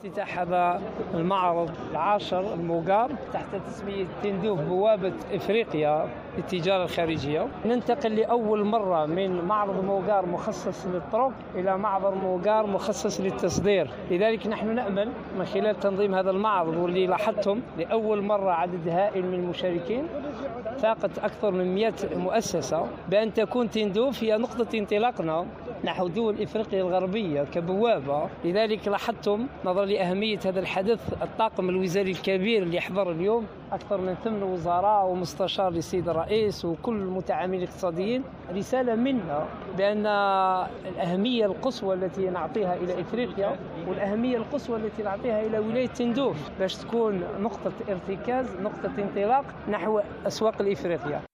افتتاح هذا المعرض العاشر الموغار تحت تسمية تندوف بوابة إفريقيا للتجارة الخارجية. ننتقل لأول مرة من معرض موغار مخصص للطرق إلى معرض موغار مخصص للتصدير. لذلك نحن نأمل من خلال تنظيم هذا المعرض، واللي لاحظتم لأول مرة عدد هائل من المشاركين فاقت أكثر من 100 مؤسسة، بأن تكون تندوف هي نقطة انطلاقنا نحو دول إفريقيا الغربية كبوابة. لذلك لاحظتم نظرا لأهمية هذا الحدث الطاقم الوزاري الكبير اللي حضر اليوم، أكثر من 8 وزراء ومستشار للسيد الرئيس وكل المتعاملين الاقتصاديين، رسالة منا بأن الأهمية القصوى التي نعطيها إلى إفريقيا والأهمية القصوى التي نعطيها إلى ولاية تندوف باش تكون نقطة ارتكاز، نقطة انطلاق نحو أسواق الإفريقية.